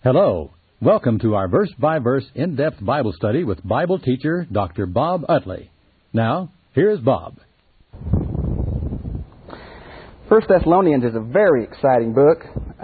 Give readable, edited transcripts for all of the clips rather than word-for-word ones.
Hello. Welcome to our verse-by-verse in-depth Bible study with Bible teacher Dr. Bob Utley. Now, here's Bob. 1 Thessalonians is a very exciting book.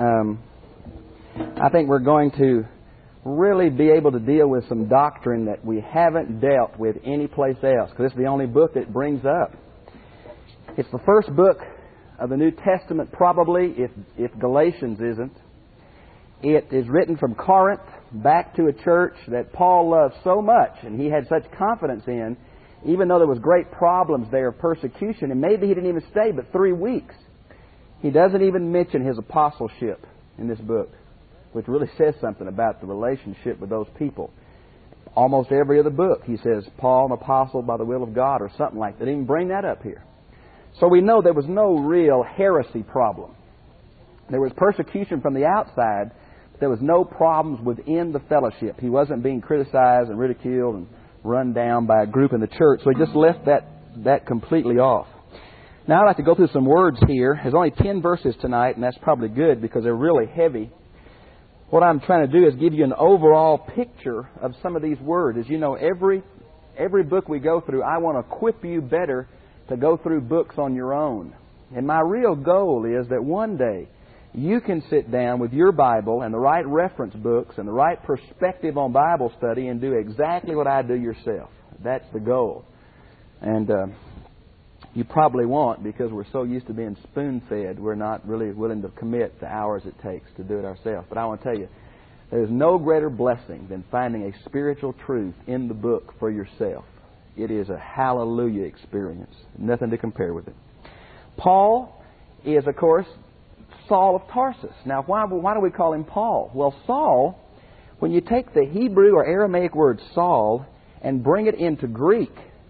I think we're going to really be able to deal with some doctrine that we haven't dealt with anyplace else, because it's the only book that it brings up. It's the first book of the New Testament, probably, if Galatians isn't. It is written from Corinth back to a church that Paul loved so much and he had such confidence in, even though there was great problems there of persecution, and maybe he didn't even stay but 3 weeks. He doesn't even mention his apostleship in this book, which really says something about the relationship with those people. Almost every other book he says, Paul, an apostle by the will of God, or something like that. They didn't even bring that up here. So we know there was no real heresy problem. There was persecution from the outside. There was no problems within the fellowship. He wasn't being criticized and ridiculed and run down by a group in the church. So he just left that completely off. Now I'd like to go through some words here. There's only 10 verses tonight, and that's probably good because they're really heavy. What I'm trying to do is give you an overall picture of some of these words. As you know, every book we go through, I want to equip you better to go through books on your own. And my real goal is that one day you can sit down with your Bible and the right reference books and the right perspective on Bible study and do exactly what I do yourself. That's the goal. And you probably won't, because we're so used to being spoon-fed, we're not really willing to commit the hours it takes to do it ourselves. But I want to tell you, there's no greater blessing than finding a spiritual truth in the book for yourself. It is a hallelujah experience. Nothing to compare with it. Paul is, of course, Saul of Tarsus. Now, why do we call him Paul? Well, Saul, when you take the Hebrew or Aramaic word Saul and bring it into Greek,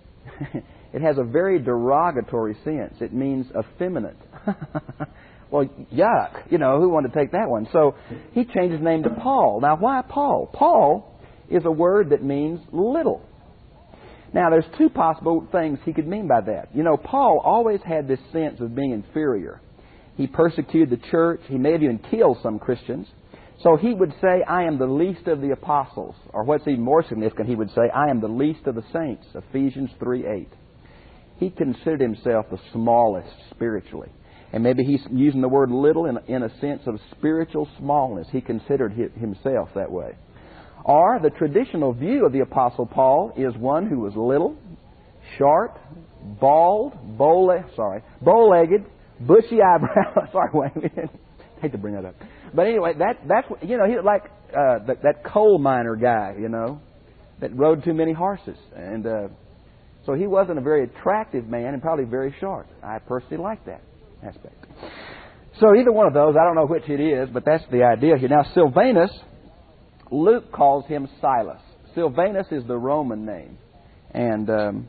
it has a very derogatory sense. It means effeminate. Well, yuck. You know, who wanted to take that one? So he changed his name to Paul. Now, why Paul? Paul is a word that means little. Now, there's two possible things he could mean by that. You know, Paul always had this sense of being inferior. He persecuted the church. He may have even killed some Christians. So he would say, I am the least of the apostles. Or what's even more significant, he would say, I am the least of the saints. Ephesians 3:8. He considered himself the smallest spiritually. And maybe he's using the word little in a sense of spiritual smallness. He considered himself that way. Or the traditional view of the Apostle Paul is one who was little, short, bald, bow-legged, bushy eyebrows. Sorry, Wayne. I hate to bring that up. But anyway, that's you know, he's like that coal miner guy, you know, that rode too many horses. And so he wasn't a very attractive man and probably very short. I personally like that aspect. So either one of those, I don't know which it is, but that's the idea here. Now, Silvanus, Luke calls him Silas. Silvanus is the Roman name. And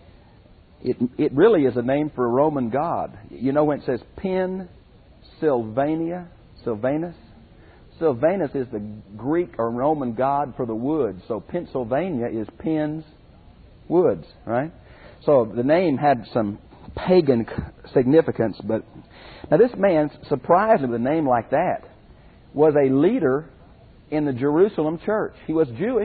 it really is a name for a Roman god. You know when it says Pennsylvania, Silvanus? Silvanus is the Greek or Roman god for the woods. So Pennsylvania is Penn's woods, right? So the name had some pagan significance. But now this man, surprisingly with a name like that, was a leader in the Jerusalem church. He was Jewish,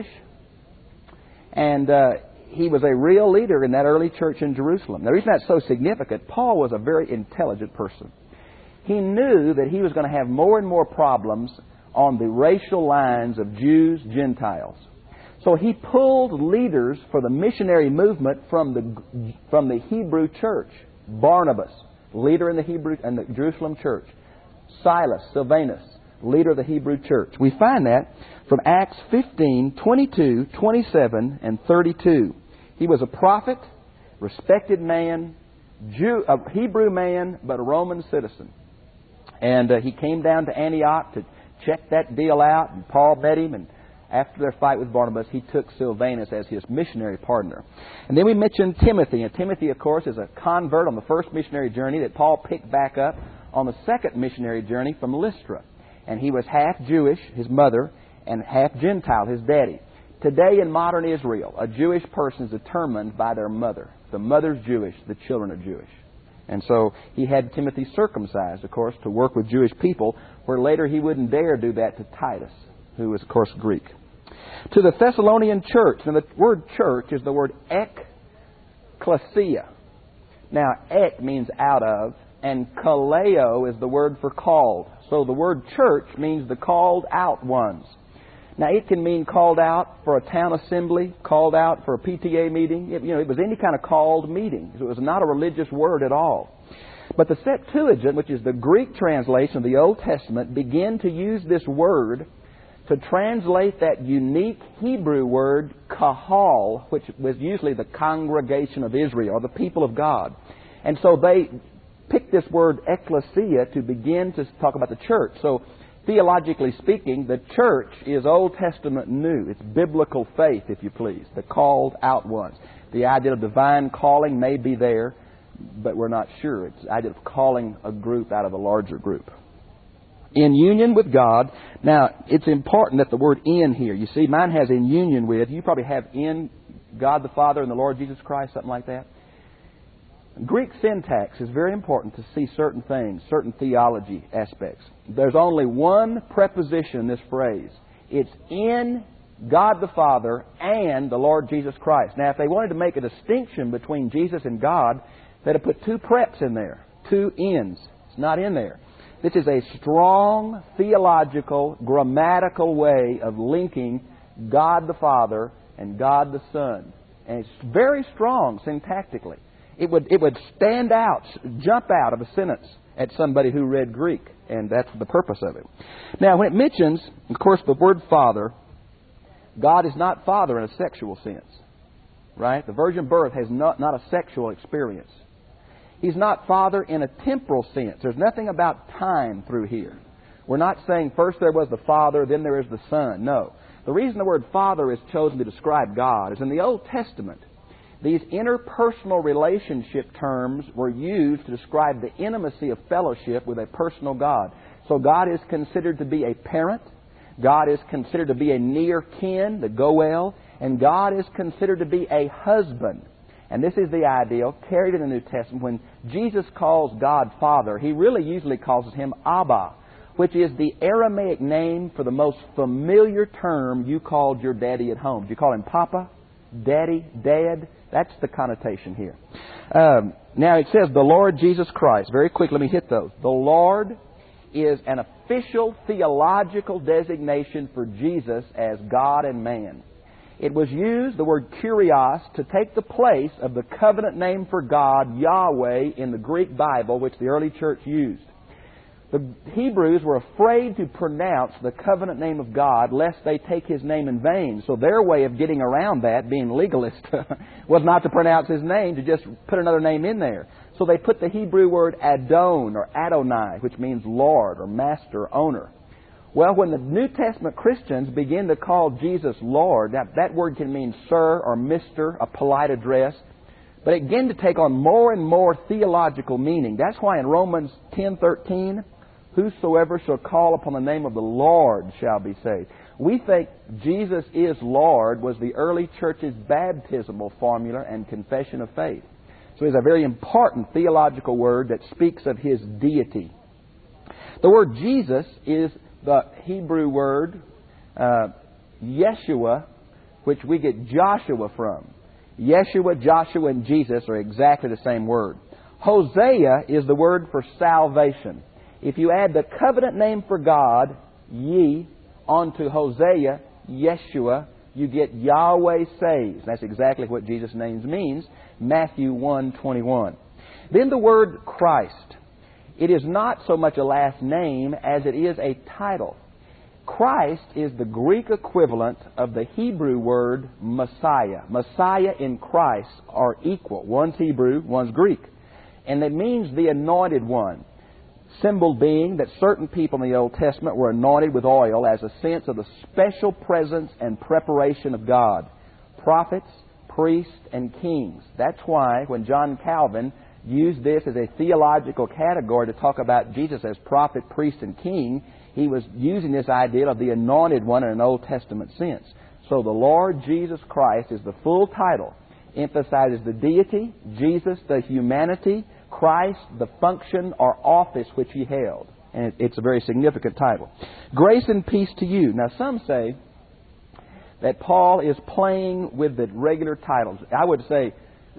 and he was a real leader in that early church in Jerusalem. Now, the reason that's so significant, Paul was a very intelligent person. He knew that he was going to have more and more problems on the racial lines of Jews, Gentiles. So he pulled leaders for the missionary movement from the Hebrew church. Barnabas, leader in the Jerusalem church. Silas, Silvanus, leader of the Hebrew church. We find that from Acts 15, 22, 27, and 32. He was a prophet, respected man, a Hebrew man, but a Roman citizen. And he came down to Antioch to check that deal out, and Paul met him, and after their fight with Barnabas, he took Silvanus as his missionary partner. And then we mentioned Timothy. And Timothy, of course, is a convert on the first missionary journey that Paul picked back up on the second missionary journey from Lystra. And he was half Jewish, his mother, and half Gentile, his daddy. Today in modern Israel, a Jewish person is determined by their mother. The mother's Jewish, the children are Jewish. And so he had Timothy circumcised, of course, to work with Jewish people, where later he wouldn't dare do that to Titus. who is, of course, Greek. To the Thessalonian church. Now, the word church is the word ekklesia. Now, ek means out of, and kaleo is the word for called. So the word church means the called out ones. Now, it can mean called out for a town assembly, called out for a PTA meeting. It was any kind of called meeting. So it was not a religious word at all. But the Septuagint, which is the Greek translation of the Old Testament, began to use this word to translate that unique Hebrew word kahal, which was usually the congregation of Israel, or the people of God. And so they picked this word ekklesia to begin to talk about the church. So theologically speaking, the church is Old Testament new. It's biblical faith, if you please, the called out ones. The idea of divine calling may be there, but we're not sure. It's the idea of calling a group out of a larger group. In union with God. Now, it's important that the word in here, you see, mine has in union with. You probably have in God the Father and the Lord Jesus Christ, something like that. Greek syntax is very important to see certain things, certain theology aspects. There's only one preposition in this phrase. It's in God the Father and the Lord Jesus Christ. Now, if they wanted to make a distinction between Jesus and God, they'd have put two preps in there, two ins. It's not in there. This is a strong theological, grammatical way of linking God the Father and God the Son. And it's very strong syntactically. It would stand out, jump out of a sentence at somebody who read Greek. And that's the purpose of it. Now, when it mentions, of course, the word Father, God is not Father in a sexual sense. Right? The virgin birth has not a sexual experience. He's not Father in a temporal sense. There's nothing about time through here. We're not saying first there was the Father, then there is the Son. No. The reason the word Father is chosen to describe God is in the Old Testament, these interpersonal relationship terms were used to describe the intimacy of fellowship with a personal God. So God is considered to be a parent. God is considered to be a near kin, the Goel. And God is considered to be a husband. And this is the ideal carried in the New Testament. When Jesus calls God Father, He really usually calls Him Abba, which is the Aramaic name for the most familiar term you called your daddy at home. Do you call him Papa, Daddy, Dad? That's the connotation here. Now it says the Lord Jesus Christ. Very quick, let me hit those. The Lord is an official theological designation for Jesus as God and man. It was used, the word kurios, to take the place of the covenant name for God, Yahweh, in the Greek Bible, which the early church used. The Hebrews were afraid to pronounce the covenant name of God lest they take His name in vain. So their way of getting around that, being legalist, was not to pronounce His name, to just put another name in there. So they put the Hebrew word Adon or Adonai, which means Lord or Master, Owner. Well, when the New Testament Christians begin to call Jesus Lord, that word can mean sir or mister, a polite address, but it began to take on more and more theological meaning. That's why in Romans 10:13, whosoever shall call upon the name of the Lord shall be saved. We think Jesus is Lord was the early church's baptismal formula and confession of faith. So it's a very important theological word that speaks of His deity. The word Jesus is the Hebrew word Yeshua, which we get Joshua from. Yeshua, Joshua, and Jesus are exactly the same word. Hosea is the word for salvation. If you add the covenant name for God, Ye, onto Hosea, Yeshua, you get Yahweh saves. That's exactly what Jesus' name means. Matthew 1:21. Then the word Christ. It is not so much a last name as it is a title. Christ is the Greek equivalent of the Hebrew word Messiah. Messiah and Christ are equal. One's Hebrew, one's Greek. And it means the anointed one. Symbol being that certain people in the Old Testament were anointed with oil as a sense of the special presence and preparation of God. Prophets, priests, and kings. That's why when John Calvin used this as a theological category to talk about Jesus as prophet, priest, and king, he was using this idea of the anointed one in an Old Testament sense. So the Lord Jesus Christ is the full title. Emphasizes the deity, Jesus the humanity, Christ the function or office which He held. And it's a very significant title. Grace and peace to you. Now, some say that Paul is playing with the regular titles. I would say,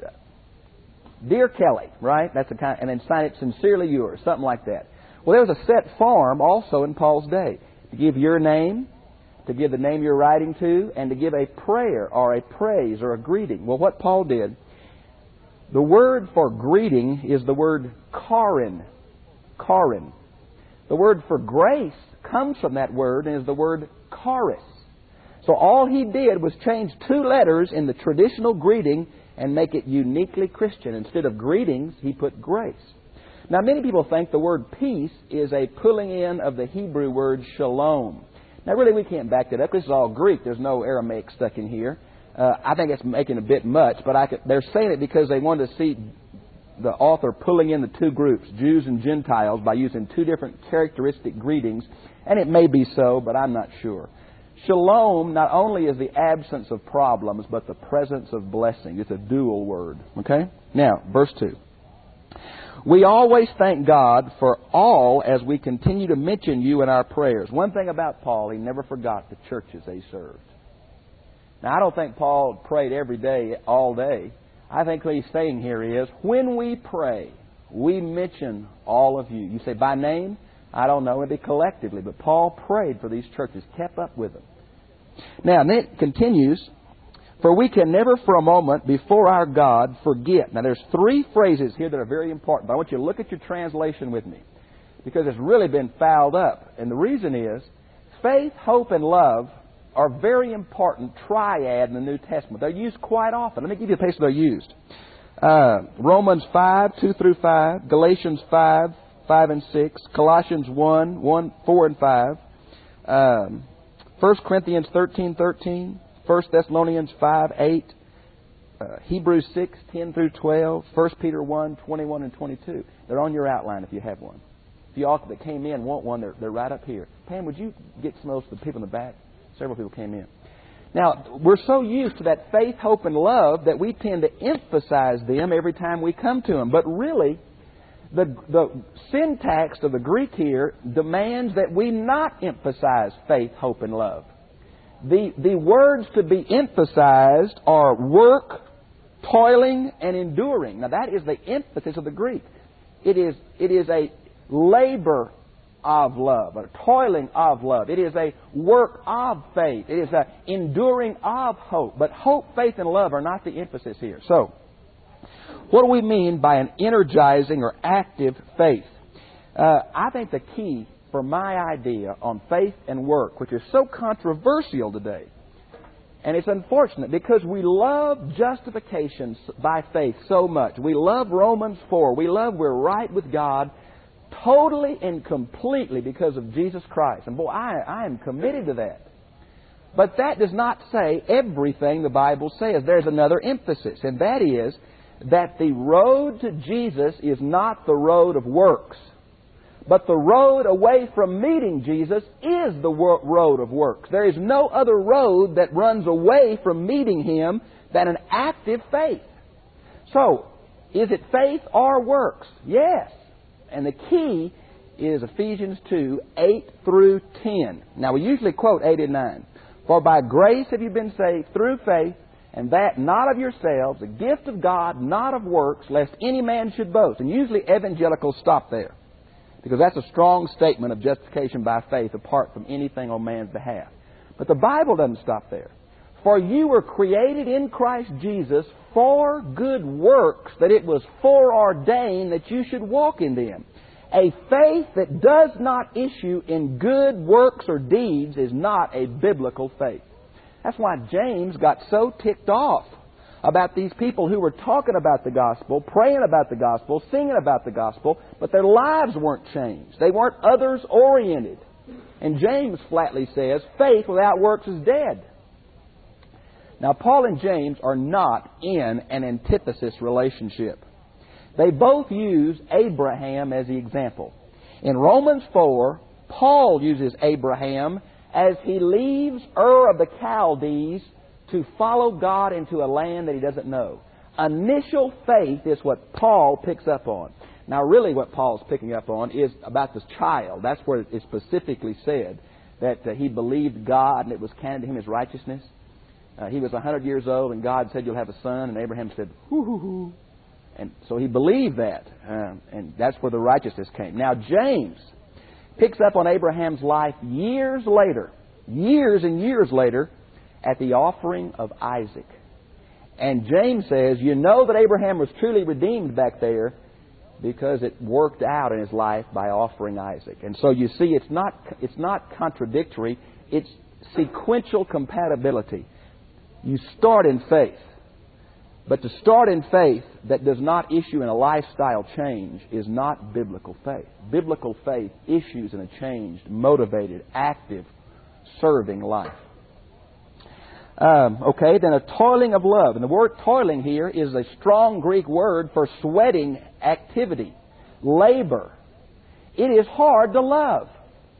Dear Kelly, right? That's the kind, and then sign it Sincerely Yours, something like that. Well, there was a set form also in Paul's day to give your name, to give the name you're writing to, and to give a prayer or a praise or a greeting. Well, what Paul did, the word for greeting is the word charin. Charin. The word for grace comes from that word and is the word charis. So all he did was change 2 letters in the traditional greeting and make it uniquely Christian. Instead of greetings, he put grace. Now, many people think the word peace is a pulling in of the Hebrew word shalom. Now, really, we can't back that up. This is all Greek. There's no Aramaic stuck in here. I think it's making a bit much, but they're saying it because they wanted to see the author pulling in the 2 groups, Jews and Gentiles, by using 2 different characteristic greetings. And it may be so, but I'm not sure. Shalom not only is the absence of problems, but the presence of blessing. It's a dual word. Okay? Now, verse 2. We always thank God for all as we continue to mention you in our prayers. One thing about Paul, he never forgot the churches they served. Now, I don't think Paul prayed every day, all day. I think what he's saying here is, when we pray, we mention all of you. You say, by name? I don't know, maybe collectively, but Paul prayed for these churches, kept up with them. Now, and then it continues, for we can never for a moment before our God forget. Now, there's 3 phrases here that are very important, but I want you to look at your translation with me, because it's really been fouled up. And the reason is, faith, hope, and love are very important triad in the New Testament. They're used quite often. Let me give you a place where they're used. Romans 5, 2 through 5, Galatians 5, 5 and 6, Colossians 1, 4 and 5, 1 Corinthians 13, 13, 1 Thessalonians 5, 8, Hebrews 6, 10 through 12, 1 Peter 1, 21 and 22. They're on your outline if you have one. If you all that came in want one, they're right up here. Pam, would you get some of those for the people in the back? Several people came in. Now, we're so used to that faith, hope, and love that we tend to emphasize them every time we come to them. But really, the syntax of the Greek here demands that we not emphasize faith, hope, and love. The words to be emphasized are work, toiling, and enduring. Now, that is the emphasis of the Greek. It is a labor of love, a toiling of love. It is a work of faith. It is an enduring of hope. But hope, faith, and love are not the emphasis here. So, what do we mean by an energizing or active faith? I think the key for my idea on faith and work, which is so controversial today, and it's unfortunate because we love justification by faith so much. We love Romans 4. We love we're right with God totally and completely because of Jesus Christ. And boy, I am committed to that. But that does not say everything the Bible says. There's another emphasis, and that is that the road to Jesus is not the road of works, but the road away from meeting Jesus is the road of works. There is no other road that runs away from meeting Him than an active faith. So, is it faith or works? Yes. And the key is Ephesians 2, 8 through 10. Now, we usually quote 8 and 9. For by grace have you been saved through faith, and that not of yourselves, a gift of God, not of works, lest any man should boast. And usually evangelicals stop there, because that's a strong statement of justification by faith apart from anything on man's behalf. But the Bible doesn't stop there. For you were created in Christ Jesus for good works, that it was foreordained that you should walk in them. A faith that does not issue in good works or deeds is not a biblical faith. That's why James got so ticked off about these people who were talking about the gospel, praying about the gospel, singing about the gospel, but their lives weren't changed. They weren't others-oriented. And James flatly says, faith without works is dead. Now, Paul and James are not in an antithesis relationship. They both use Abraham as the example. In Romans 4, Paul uses Abraham as he leaves Ur of the Chaldees to follow God into a land that he doesn't know. Initial faith is what Paul picks up on. Now, really what Paul's picking up on is about this child. That's where it specifically said that he believed God and it was counted to him as righteousness. He was 100 years old and God said, you'll have a son. And Abraham said, hoo, hoo, hoo. And so he believed that. And that's where the righteousness came. Now, James picks up on Abraham's life years later, years and years later, at the offering of Isaac. And James says, you know that Abraham was truly redeemed back there because it worked out in his life by offering Isaac. And so you see, it's not contradictory. It's sequential compatibility. You start in faith. But to start in faith that does not issue in a lifestyle change is not biblical faith. Biblical faith issues in a changed, motivated, active, serving life. Then a toiling of love. And the word toiling here is a strong Greek word for sweating activity, labor. It is hard to love.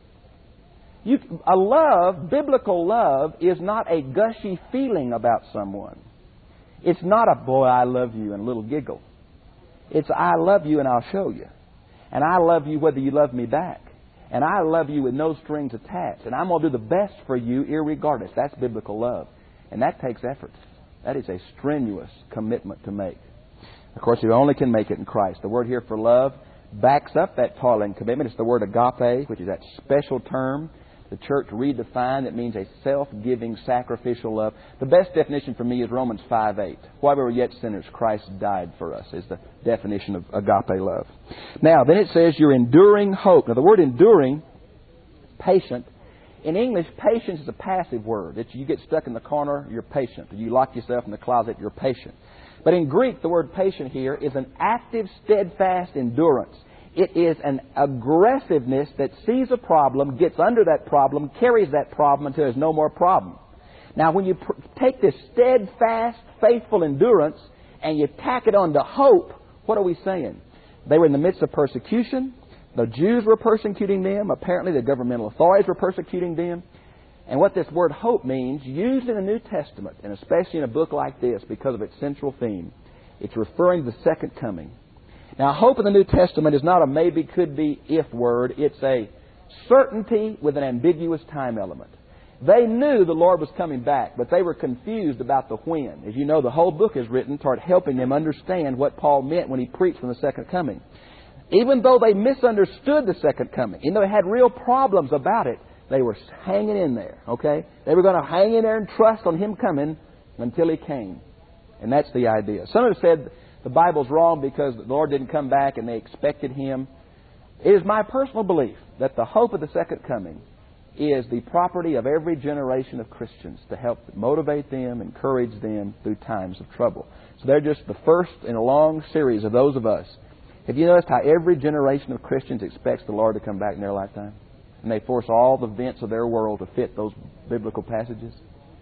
Biblical love is not a gushy feeling about someone. It's not a, boy, I love you and a little giggle. It's, I love you and I'll show you. And I love you whether you love me back. And I love you with no strings attached. And I'm going to do the best for you irregardless. That's biblical love. And that takes effort. That is a strenuous commitment to make. Of course, you only can make it in Christ. The word here for love backs up that toiling commitment. It's the word agape, which is that special term the church redefined. It means a self-giving, sacrificial love. The best definition for me is Romans 5:8. While we were yet sinners, Christ died for us, is the definition of agape love. Now, then it says you're enduring hope. Now, the word enduring, patient. In English, patience is a passive word. It's you get stuck in the corner, you're patient. You lock yourself in the closet, you're patient. But in Greek, the word patient here is an active, steadfast endurance. It is an aggressiveness that sees a problem, gets under that problem, carries that problem until there's no more problem. Now, when you take this steadfast, faithful endurance and you tack it on to hope, what are we saying? They were in the midst of persecution. The Jews were persecuting them. Apparently, the governmental authorities were persecuting them. And what this word hope means, used in the New Testament, and especially in a book like this because of its central theme, it's referring to the second coming. Now, hope in the New Testament is not a maybe, could be, if word. It's a certainty with an ambiguous time element. They knew the Lord was coming back, but they were confused about the when. As you know, the whole book is written toward helping them understand what Paul meant when he preached on the second coming. Even though they misunderstood the second coming, even though they had real problems about it, they were hanging in there, okay? They were going to hang in there and trust on Him coming until He came. And that's the idea. Some have said the Bible's wrong because the Lord didn't come back and they expected Him. It is my personal belief that the hope of the second coming is the property of every generation of Christians to help motivate them, encourage them through times of trouble. So they're just the first in a long series of those of us. Have you noticed how every generation of Christians expects the Lord to come back in their lifetime? And they force all the events of their world to fit those biblical passages.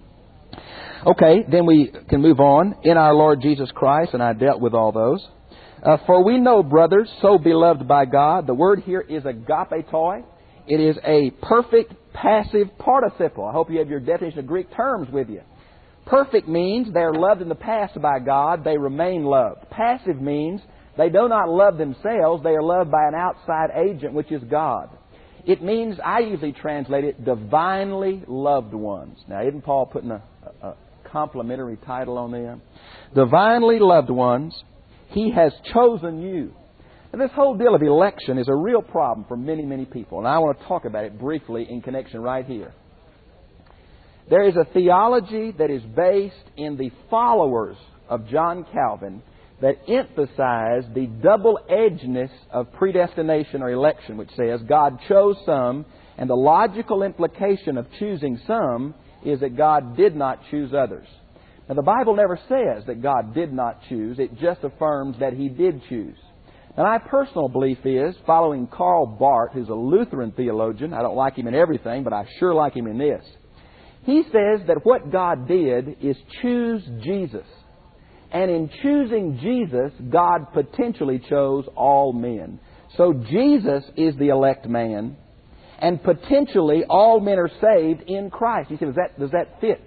Okay, then we can move on. In our Lord Jesus Christ, and I dealt with all those. For we know, brothers, so beloved by God. The word here is agapetoi. It is a perfect passive participle. I hope you have your definition of Greek terms with you. Perfect means they are loved in the past by God. They remain loved. Passive means they do not love themselves. They are loved by an outside agent, which is God. It means, I usually translate it, divinely loved ones. Now, isn't Paul putting a complimentary title on them? Divinely loved ones. He has chosen you. And this whole deal of election is a real problem for many, many people. And I want to talk about it briefly in connection right here. There is a theology that is based in the followers of John Calvin that emphasize the double-edgedness of predestination or election, which says God chose some, and the logical implication of choosing some is that God did not choose others. Now, the Bible never says that God did not choose. It just affirms that He did choose. Now, my personal belief is, following Karl Barth, who's a Lutheran theologian, I don't like him in everything, but I sure like him in this. He says that what God did is choose Jesus. And in choosing Jesus, God potentially chose all men. So Jesus is the elect man, and potentially all men are saved in Christ. You say, does that fit?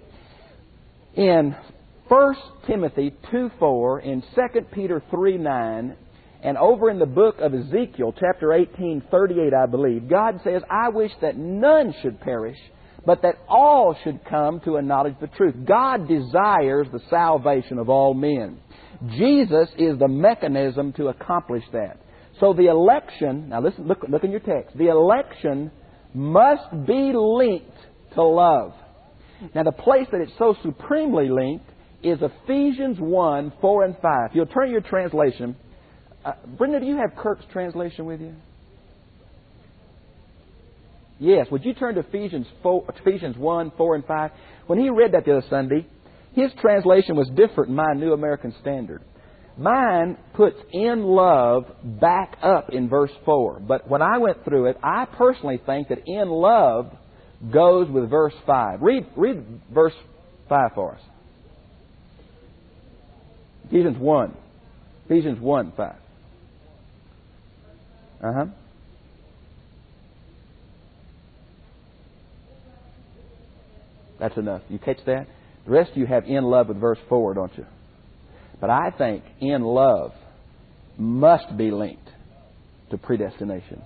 In 1 Timothy 2:4, in 2 Peter 3:9, And over in the book of Ezekiel, chapter 18:38, I believe, God says, I wish that none should perish, but that all should come to a knowledge of the truth. God desires the salvation of all men. Jesus is the mechanism to accomplish that. So the election, now listen, look in your text. The election must be linked to love. Now the place that it's so supremely linked is Ephesians 1:4 and 5. If you'll turn your translation. Brenda, do you have Kirk's translation with you? Yes. Would you turn to Ephesians 1:4 and 5? When he read that the other Sunday, his translation was different in my New American Standard. Mine puts in love back up in verse 4. But when I went through it, I personally think that in love goes with verse 5. Read verse 5 for us. Ephesians 1:5. That's enough. You catch that? The rest of you have in love with verse 4, don't you? But I think in love must be linked to predestination.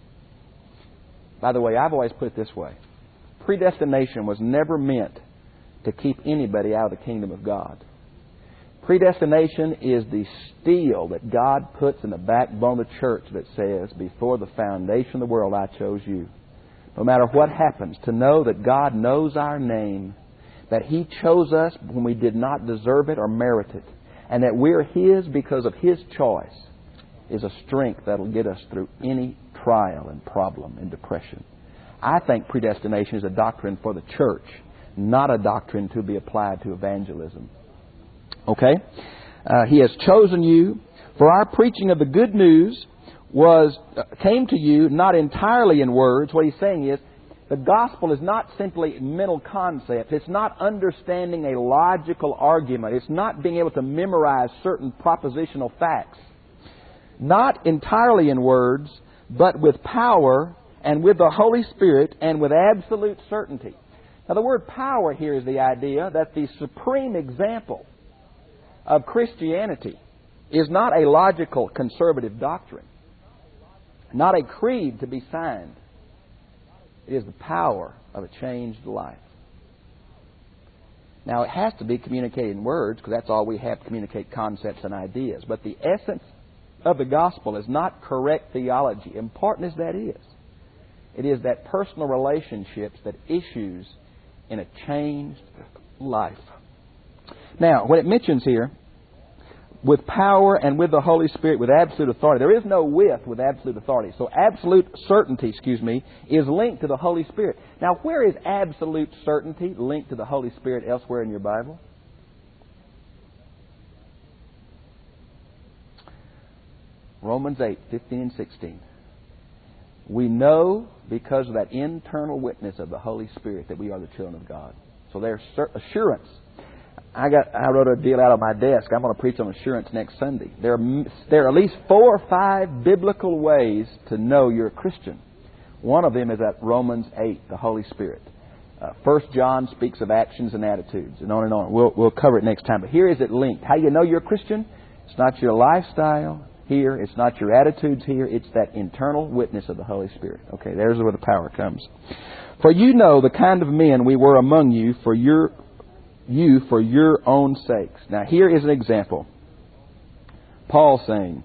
By the way, I've always put it this way. Predestination was never meant to keep anybody out of the kingdom of God. Predestination is the steel that God puts in the backbone of the church that says, before the foundation of the world I chose you. No matter what happens, to know that God knows our name, that He chose us when we did not deserve it or merit it, and that we're His because of His choice, is a strength that will get us through any trial and problem and depression. I think predestination is a doctrine for the church, not a doctrine to be applied to evangelism. Okay? He has chosen you, for our preaching of the good news came to you not entirely in words. What he's saying is, the gospel is not simply mental concepts. It's not understanding a logical argument. It's not being able to memorize certain propositional facts. Not entirely in words, but with power and with the Holy Spirit and with absolute certainty. Now the word power here is the idea that the supreme example of Christianity is not a logical conservative doctrine, not a creed to be signed. It is the power of a changed life. Now it has to be communicated in words, because that's all we have to communicate, concepts and ideas. But the essence of the gospel is not correct theology, important as that is. It is that personal relationships that issues in a changed life. Now, what it mentions here, with power and with the Holy Spirit, with absolute authority. There is no with absolute authority. So absolute certainty, is linked to the Holy Spirit. Now, where is absolute certainty linked to the Holy Spirit elsewhere in your Bible? Romans 8:15 and 16. We know because of that internal witness of the Holy Spirit that we are the children of God. So there's assurance. I wrote a deal out on my desk. I'm going to preach on assurance next Sunday. There are at least 4 or 5 biblical ways to know you're a Christian. One of them is at Romans 8, the Holy Spirit. 1 John speaks of actions and attitudes, and on and on. We'll cover it next time. But here is it linked. How you know you're a Christian? It's not your lifestyle here. It's not your attitudes here. It's that internal witness of the Holy Spirit. Okay, there's where the power comes. For you know the kind of men we were among you for your own sakes. Now here is an example. Paul saying,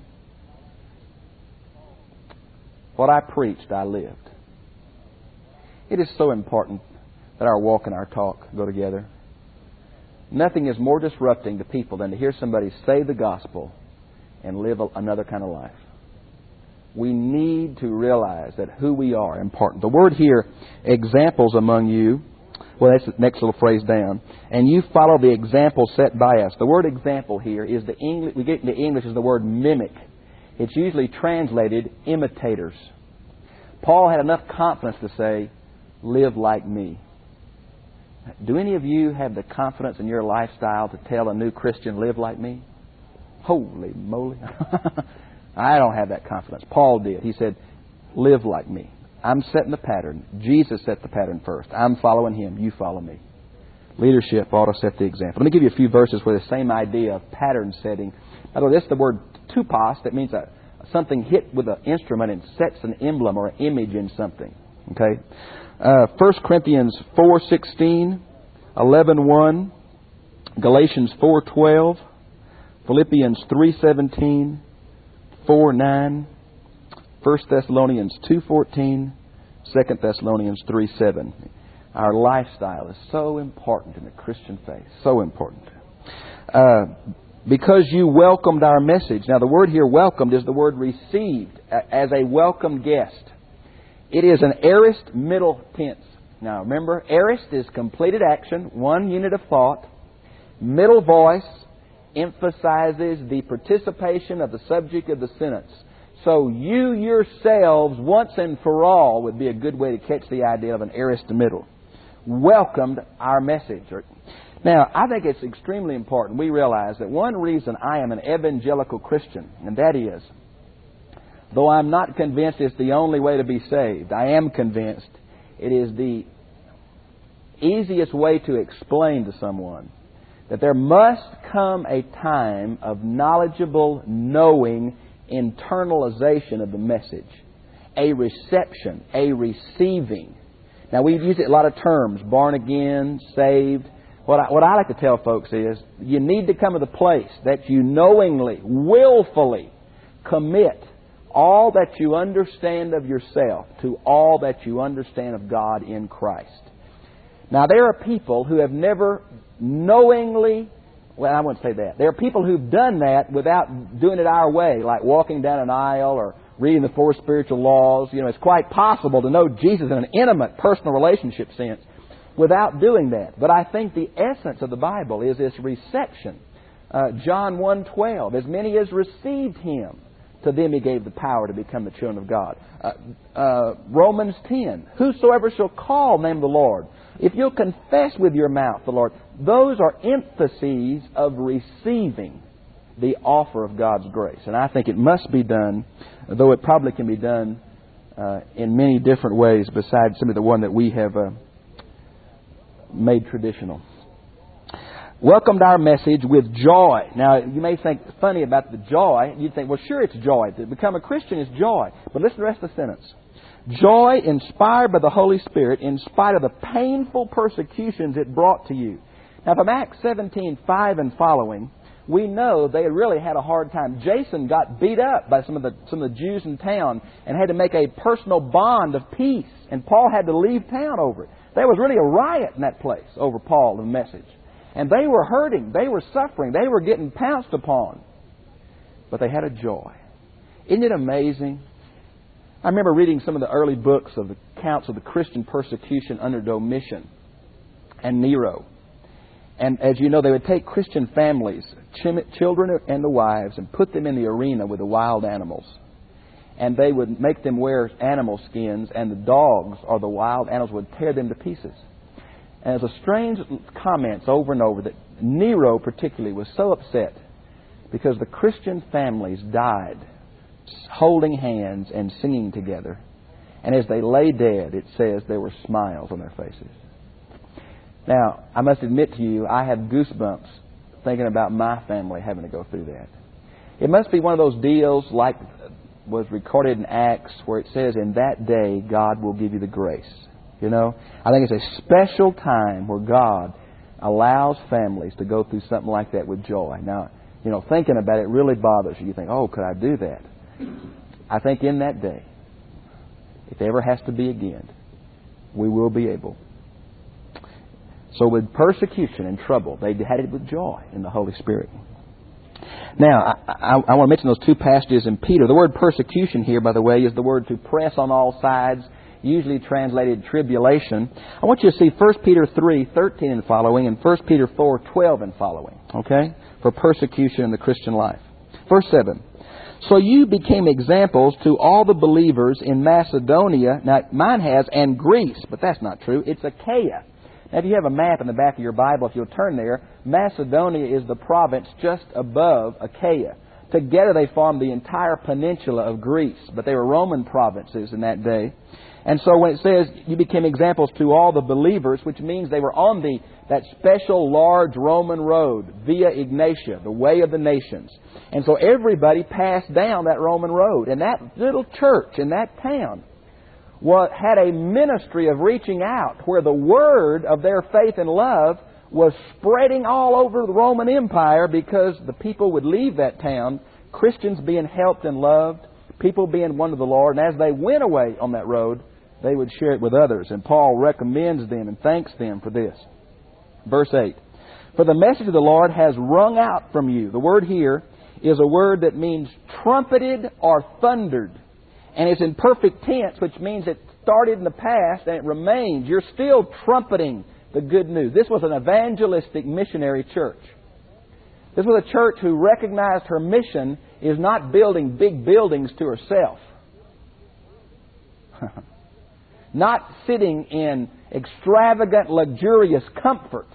what I preached, I lived. It is so important that our walk and our talk go together. Nothing is more disrupting to people than to hear somebody say the gospel and live another kind of life. We need to realize that who we are is important. The word here, examples among you, well, that's the next little phrase down. And you follow the example set by us. The word example here is the English. We get into English is the word mimic. It's usually translated imitators. Paul had enough confidence to say, "Live like me." Do any of you have the confidence in your lifestyle to tell a new Christian, "Live like me"? Holy moly! I don't have that confidence. Paul did. He said, "Live like me." I'm setting the pattern. Jesus set the pattern first. I'm following Him. You follow me. Leadership ought to set the example. Let me give you a few verses where the same idea of pattern setting. By the way, this is the word tupos. That means something hit with an instrument and sets an emblem or an image in something. Okay? 1 Corinthians 4:16, 11:1, Galatians 4:12, Philippians 3:17, 4:9, 1 Thessalonians 2:14, 2 Thessalonians 3:7. Our lifestyle is so important in the Christian faith. So important. Because you welcomed our message. Now the word here welcomed is the word received as a welcome guest. It is an aorist middle tense. Now remember, aorist is completed action, one unit of thought. Middle voice emphasizes the participation of the subject of the sentence. So you yourselves, once and for all, would be a good way to catch the idea of an aorist middle. Welcomed our message. Now, I think it's extremely important we realize that one reason I am an evangelical Christian, and that is, though I'm not convinced it's the only way to be saved, I am convinced it is the easiest way to explain to someone that there must come a time of knowledgeable, knowing, internalization of the message. A reception, a receiving. Now, we use it a lot of terms, born again, saved. What I like to tell folks is, you need to come to the place that you knowingly, willfully commit all that you understand of yourself to all that you understand of God in Christ. Now, there are people who have never knowingly, well, I wouldn't say that. There are people who've done that without doing it our way, like walking down an aisle or reading the four spiritual laws. You know, it's quite possible to know Jesus in an intimate, personal relationship sense without doing that. But I think the essence of the Bible is this reception. John 1:12, as many as received Him, to them He gave the power to become the children of God. Romans 10, whosoever shall call the name of the Lord, if you'll confess with your mouth the Lord, those are emphases of receiving the offer of God's grace. And I think it must be done, though it probably can be done in many different ways besides simply the one that we have made traditional. Welcomed our message with joy. Now, you may think funny about the joy. You'd think, well, sure, it's joy. To become a Christian is joy. But listen to the rest of the sentence. Joy inspired by the Holy Spirit in spite of the painful persecutions it brought to you. Now, from Acts 17:5 and following, we know they really had a hard time. Jason got beat up by some of the Jews in town and had to make a personal bond of peace. And Paul had to leave town over it. There was really a riot in that place over Paul and the message. And they were hurting. They were suffering. They were getting pounced upon. But they had a joy. Isn't it amazing? I remember reading some of the early books of the accounts of the Christian persecution under Domitian and Nero. And as you know, they would take Christian families, children and the wives, and put them in the arena with the wild animals. And they would make them wear animal skins, and the dogs or the wild animals would tear them to pieces. And there's a strange comments over and over that Nero particularly was so upset because the Christian families died holding hands and singing together. And as they lay dead, it says there were smiles on their faces. Now, I must admit to you, I have goosebumps thinking about my family having to go through that. It must be one of those deals like was recorded in Acts where it says, in that day God will give you the grace. You know, I think it's a special time where God allows families to go through something like that with joy. Now, you know, thinking about it really bothers you. You think, oh, could I do that? I think in that day, if there ever has to be again, we will be able. So with persecution and trouble, they had it with joy in the Holy Spirit. Now, I want to mention those two passages in Peter. The word persecution here, by the way, is the word to press on all sides, usually translated tribulation. I want you to see 1 Peter 3:13 and following and 1 Peter 4:12 and following, okay, for persecution in the Christian life. Verse 7. So you became examples to all the believers in Macedonia. Now, mine has, and Greece, but that's not true. It's Achaia. Now, if you have a map in the back of your Bible, if you'll turn there, Macedonia is the province just above Achaia. Together they formed the entire peninsula of Greece, but they were Roman provinces in that day. And so when it says you became examples to all the believers, which means they were on that special large Roman road, Via Ignatia, the way of the nations. And so everybody passed down that Roman road. And that little church in that town had a ministry of reaching out where the word of their faith and love was spreading all over the Roman Empire, because the people would leave that town, Christians being helped and loved, people being won to the Lord, and as they went away on that road, they would share it with others. And Paul recommends them and thanks them for this. Verse 8, "For the message of the Lord has rung out from you." The word here is a word that means trumpeted or thundered. And it's in perfect tense, which means it started in the past and it remains. You're still trumpeting the good news. This was an evangelistic missionary church. This was a church who recognized her mission is not building big buildings to herself. Not sitting in extravagant, luxurious comfort.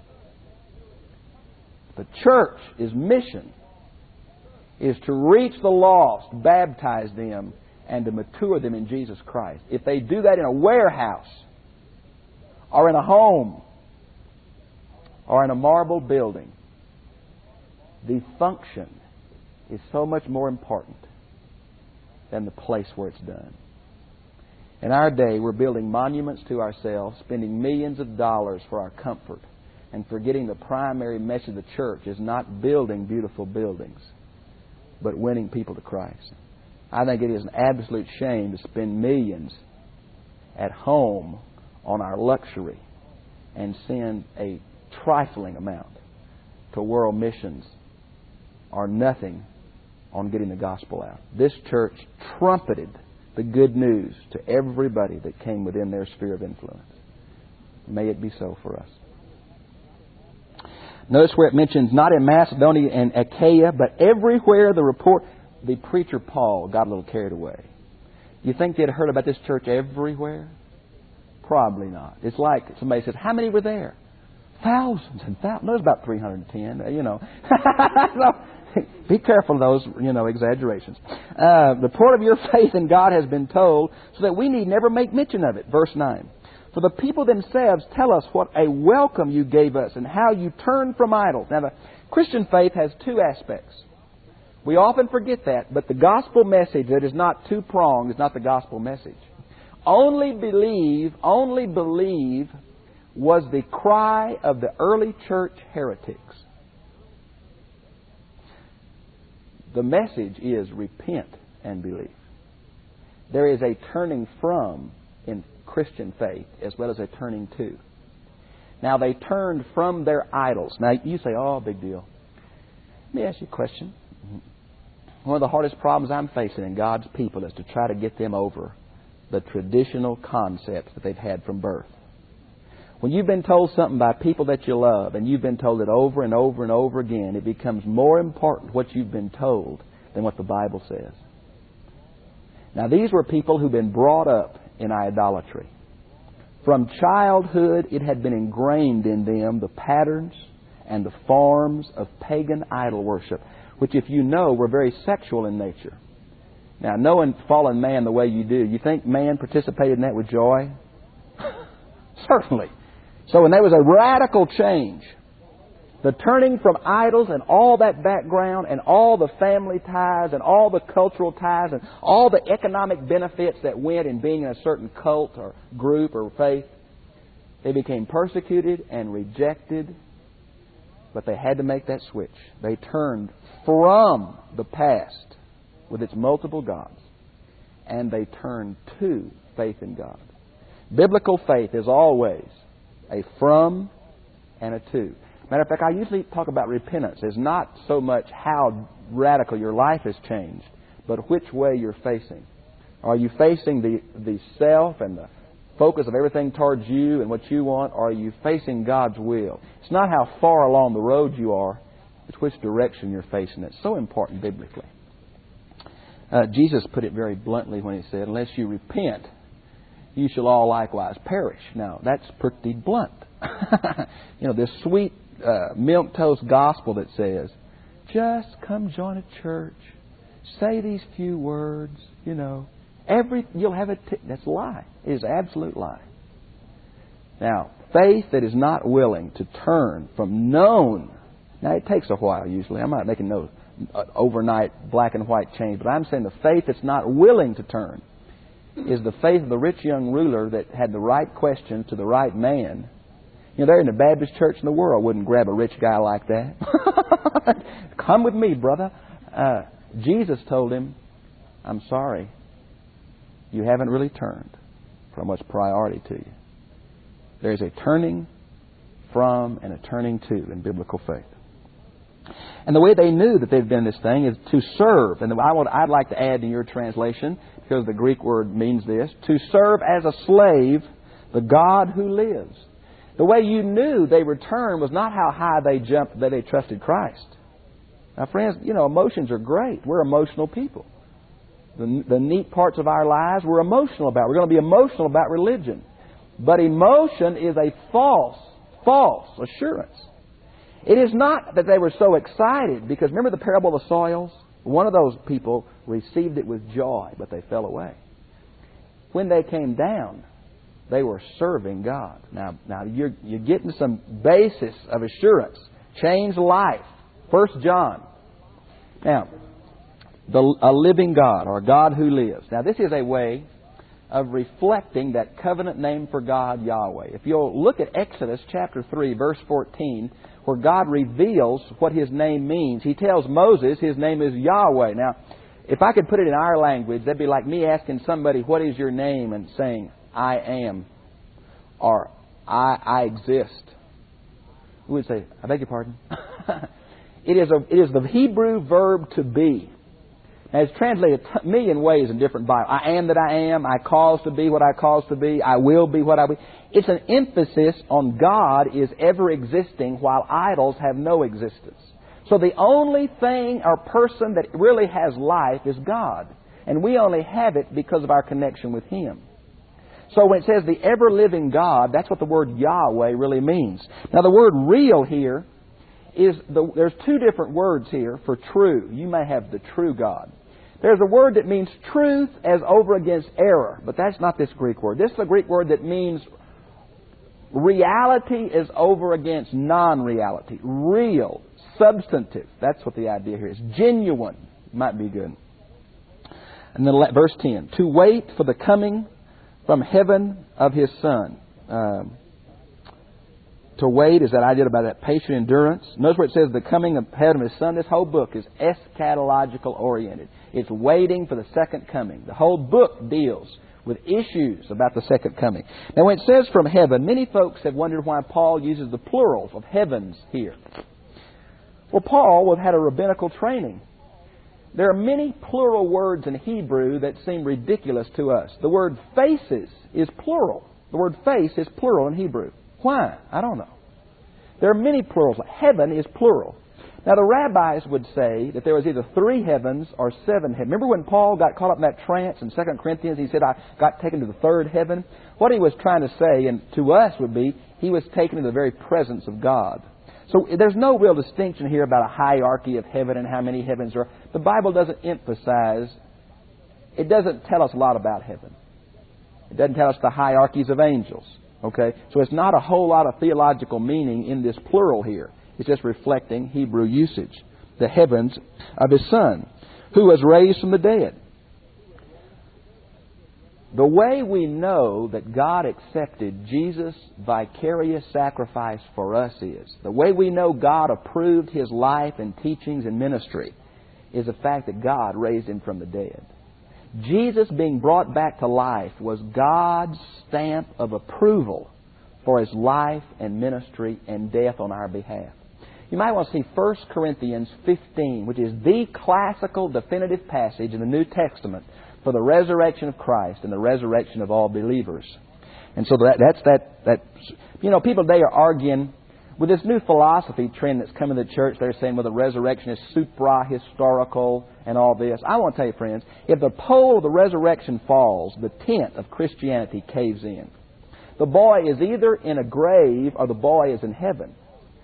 The church's mission is to reach the lost, baptize them, and to mature them in Jesus Christ. If they do that in a warehouse, or in a home, or in a marble building, the function is so much more important than the place where it's done. In our day, we're building monuments to ourselves, spending millions of dollars for our comfort, and forgetting the primary message of the church is not building beautiful buildings, but winning people to Christ. I think it is an absolute shame to spend millions at home on our luxury and send a trifling amount to world missions or nothing on getting the gospel out. This church trumpeted the good news to everybody that came within their sphere of influence. May it be so for us. Notice where it mentions not in Macedonia and Achaia, but everywhere the preacher Paul got a little carried away. You think they'd heard about this church everywhere? Probably not. It's like somebody says, how many were there? Thousands and thousands. There's about 310, So, be careful of those, exaggerations. The report of your faith in God has been told, so that we need never make mention of it. Verse 9. For the people themselves tell us what a welcome you gave us and how you turned from idols. Now, the Christian faith has two aspects. We often forget that, but the gospel message that is not two-pronged is not the gospel message. Only believe was the cry of the early church heretics. The message is repent and believe. There is a turning from in Christian faith as well as a turning to. Now, they turned from their idols. Now, you say, oh, big deal. Let me ask you a question. One of the hardest problems I'm facing in God's people is to try to get them over the traditional concepts that they've had from birth. When you've been told something by people that you love, and you've been told it over and over and over again, it becomes more important what you've been told than what the Bible says. Now, these were people who've been brought up in idolatry. From childhood, it had been ingrained in them the patterns and the forms of pagan idol worship, which, if you know, were very sexual in nature. Now, knowing fallen man the way you do, you think man participated in that with joy? Certainly. So when there was a radical change, the turning from idols and all that background and all the family ties and all the cultural ties and all the economic benefits that went in being in a certain cult or group or faith, they became persecuted and rejected, but they had to make that switch. They turned from the past with its multiple gods, and they turned to faith in God. Biblical faith is always a from and a to. Matter of fact, I usually talk about repentance as not so much how radical your life has changed, but which way you're facing. Are you facing the self and the focus of everything towards you and what you want, or are you facing God's will? It's not how far along the road you are, it's which direction you're facing. It's so important biblically. Jesus put it very bluntly when He said, unless you repent, you shall all likewise perish. Now, that's pretty blunt. This sweet milquetoast gospel that says, just come join a church. Say these few words, you'll have a that's a lie. It is an absolute lie. Now, faith that is not willing to turn from known. Now, it takes a while usually. I'm not making no overnight black and white change, but I'm saying the faith that's not willing to turn is the faith of the rich young ruler that had the right question to the right man. They're in the Baptist church in the world wouldn't grab a rich guy like that. Come with me, brother. Jesus told him, I'm sorry, you haven't really turned from what's priority to you. There's a turning from and a turning to in biblical faith. And the way they knew that they'd been this thing is to serve. And I'd like to add in your translation, because the Greek word means this, to serve as a slave the God who lives. The way you knew they returned was not how high they jumped that they trusted Christ. Now, friends, emotions are great. We're emotional people. The neat parts of our lives we're emotional about. We're going to be emotional about religion. But emotion is a false assurance. It is not that they were so excited, because remember the parable of the soils? One of those people received it with joy, but they fell away. When they came down, they were serving God. Now you're getting some basis of assurance. Changed life. 1 John. Now, a living God, or God who lives. Now, this is a way of reflecting that covenant name for God, Yahweh. If you'll look at Exodus chapter 3, verse 14, where God reveals what His name means. He tells Moses His name is Yahweh. Now, if I could put it in our language, that'd be like me asking somebody, what is your name? And saying, I am. Or, I exist. We would say, I beg your pardon? It is the Hebrew verb to be. Now, it's translated a million ways in different Bibles. I am that I am. I cause to be what I cause to be. I will be what I will. It's an emphasis on God is ever existing while idols have no existence. So the only thing or person that really has life is God. And we only have it because of our connection with Him. So when it says the ever-living God, that's what the word Yahweh really means. Now the word real here there's two different words here for true. You may have the true God. There's a word that means truth as over against error, but that's not this Greek word. This is a Greek word that means reality is over against non-reality. Real, substantive. That's what the idea here is. Genuine might be good. And then verse 10. To wait for the coming from heaven of His Son. To wait is that idea about that patient endurance. Notice where it says the coming of heaven of His Son. This whole book is eschatological oriented. It's waiting for the second coming. The whole book deals with issues about the second coming. Now when it says from heaven, many folks have wondered why Paul uses the plural of heavens here. Well, Paul had a rabbinical training. There are many plural words in Hebrew that seem ridiculous to us. The word faces is plural. The word face is plural in Hebrew. Why? I don't know. There are many plurals. Heaven is plural. Now, the rabbis would say that there was either 3 heavens or 7 heavens. Remember when Paul got caught up in that trance in 2 Corinthians? He said, I got taken to the 3rd heaven. What he was trying to say, and to us would be, he was taken to the very presence of God. So there's no real distinction here about a hierarchy of heaven and how many heavens there are. The Bible doesn't emphasize, it doesn't tell us a lot about heaven. It doesn't tell us the hierarchies of angels. Okay? So it's not a whole lot of theological meaning in this plural here. It's just reflecting Hebrew usage. The heavens of His Son, who was raised from the dead. The way we know that God accepted Jesus' vicarious sacrifice for us is, the way we know God approved His life and teachings and ministry is the fact that God raised Him from the dead. Jesus being brought back to life was God's stamp of approval for His life and ministry and death on our behalf. You might want to see 1 Corinthians 15, which is the classical definitive passage in the New Testament for the resurrection of Christ and the resurrection of all believers. And so that's people today are arguing with this new philosophy trend that's come in the church. They're saying, well, the resurrection is supra-historical and all this. I want to tell you, friends, if the pole of the resurrection falls, the tent of Christianity caves in. The boy is either in a grave or the boy is in heaven.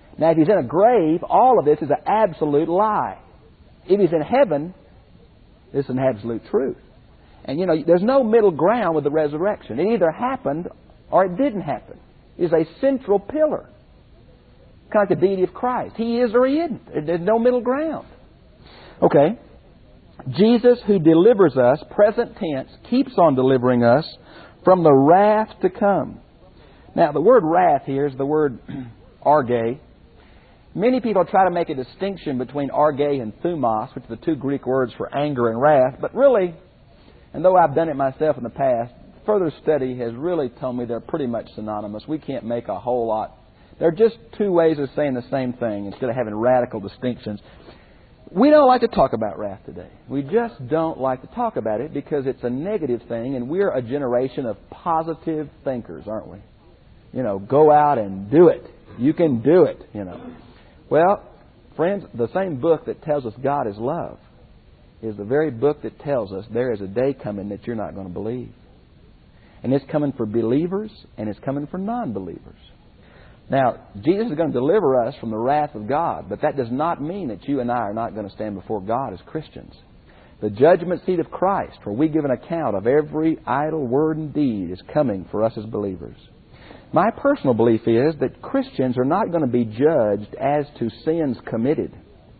Now, if He's in a grave, all of this is an absolute lie. If He's in heaven, this is an absolute truth. And, there's no middle ground with the resurrection. It either happened or it didn't happen. It's a central pillar. Kind of like the deity of Christ. He is or He isn't. There's no middle ground. Okay. Jesus, who delivers us, present tense, keeps on delivering us from the wrath to come. Now, the word wrath here is the word arge. Many people try to make a distinction between arge and thumos, which are the two Greek words for anger and wrath. But really, and though I've done it myself in the past, further study has really told me they're pretty much synonymous. We can't make a whole lot. They're just two ways of saying the same thing instead of having radical distinctions. We don't like to talk about wrath today. We just don't like to talk about it because it's a negative thing, and we're a generation of positive thinkers, aren't we? Go out and do it. You can do it, Well, friends, the same book that tells us God is love is the very book that tells us there is a day coming that you're not going to believe. And it's coming for believers and it's coming for non-believers. Now, Jesus is going to deliver us from the wrath of God, but that does not mean that you and I are not going to stand before God as Christians. The judgment seat of Christ, where we give an account of every idle word and deed, is coming for us as believers. My personal belief is that Christians are not going to be judged as to sins committed,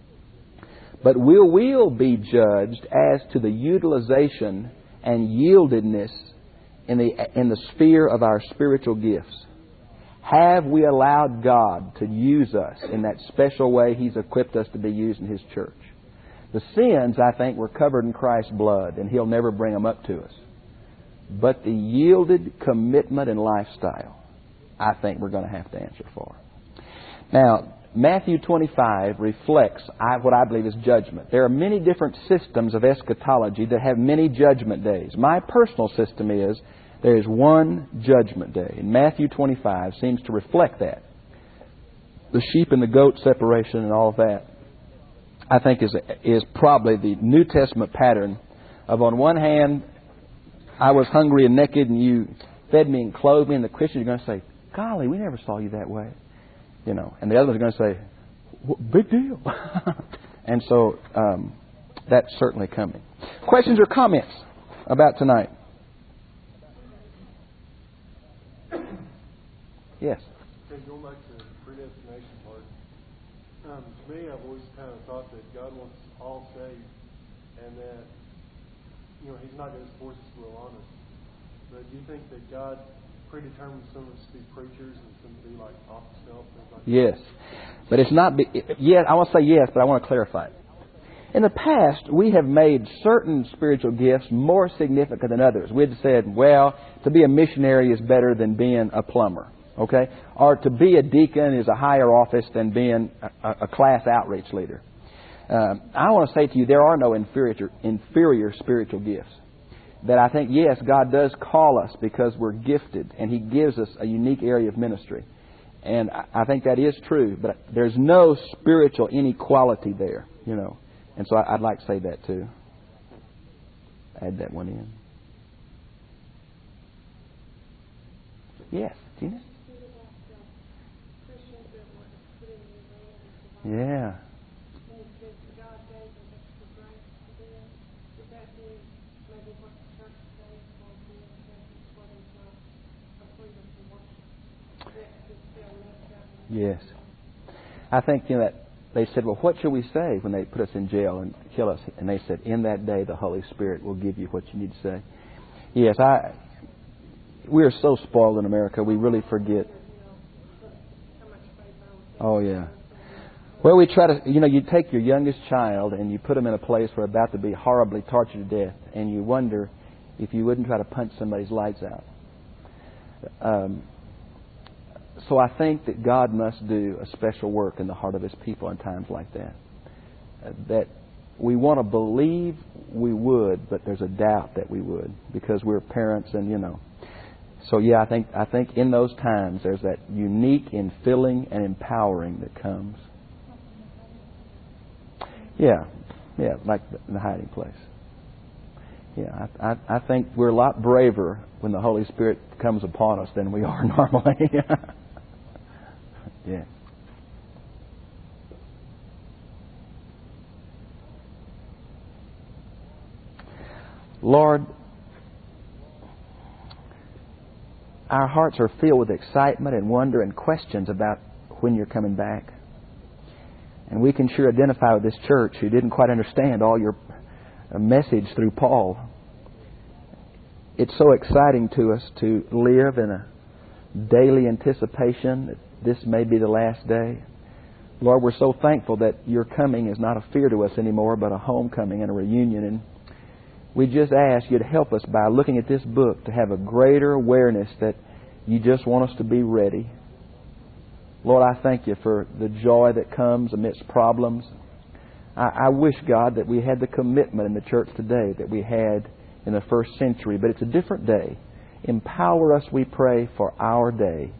but we will be judged as to the utilization and yieldedness in the sphere of our spiritual gifts. Have we allowed God to use us in that special way He's equipped us to be used in His church? The sins, I think, were covered in Christ's blood, and He'll never bring them up to us. But the yielded commitment and lifestyle, I think we're going to have to answer for. Now, Matthew 25 reflects what I believe is judgment. There are many different systems of eschatology that have many judgment days. My personal system is there is one judgment day. And Matthew 25 seems to reflect that. The sheep and the goat separation and all of that, I think, is probably the New Testament pattern of, on one hand, I was hungry and naked and you fed me and clothed me, and the Christians are going to say, golly, we never saw you that way. And the other ones are going to say, big deal. And so that's certainly coming. Questions or comments about tonight? Yes. Okay, going back to the predestination part. To me, I've always kind of thought that God wants all saved, and that He's not going to force His will on us. But do you think that God predetermined some of us to be preachers and some to be like off the shelf? Yes, but it's not. Yes, I want to say yes, but I want to clarify it. In the past, we have made certain spiritual gifts more significant than others. We'd said, well, to be a missionary is better than being a plumber. Okay? Or to be a deacon is a higher office than being a class outreach leader. I want to say to you, there are no inferior spiritual gifts. That I think, yes, God does call us because we're gifted, and He gives us a unique area of ministry. And I think that is true, but there's no spiritual inequality there, And so I'd like to say that too. Add that one in. Yes, Gina? Yeah. Yes. I think that they said, well, what shall we say when they put us in jail and kill us? And they said, in that day the Holy Spirit will give you what you need to say. Yes, we are so spoiled in America, we really forget. Oh, yeah. Well, we try to, you take your youngest child and you put them in a place where they're about to be horribly tortured to death, and you wonder if you wouldn't try to punch somebody's lights out. So I think that God must do a special work in the heart of His people in times like that. That we want to believe we would, but there's a doubt that we would because we're parents and, So yeah, I think in those times there's that unique infilling and empowering that comes. Yeah, like in the hiding place. Yeah, I think we're a lot braver when the Holy Spirit comes upon us than we are normally. Yeah. Lord, our hearts are filled with excitement and wonder and questions about when You're coming back. And we can sure identify with this church who didn't quite understand all Your message through Paul. It's so exciting to us to live in a daily anticipation that this may be the last day. Lord, we're so thankful that Your coming is not a fear to us anymore, but a homecoming and a reunion. And we just ask You to help us by looking at this book to have a greater awareness that You just want us to be ready. Lord, I thank You for the joy that comes amidst problems. I wish, God, that we had the commitment in the church today that we had in the first century, but it's a different day. Empower us, we pray, for our day.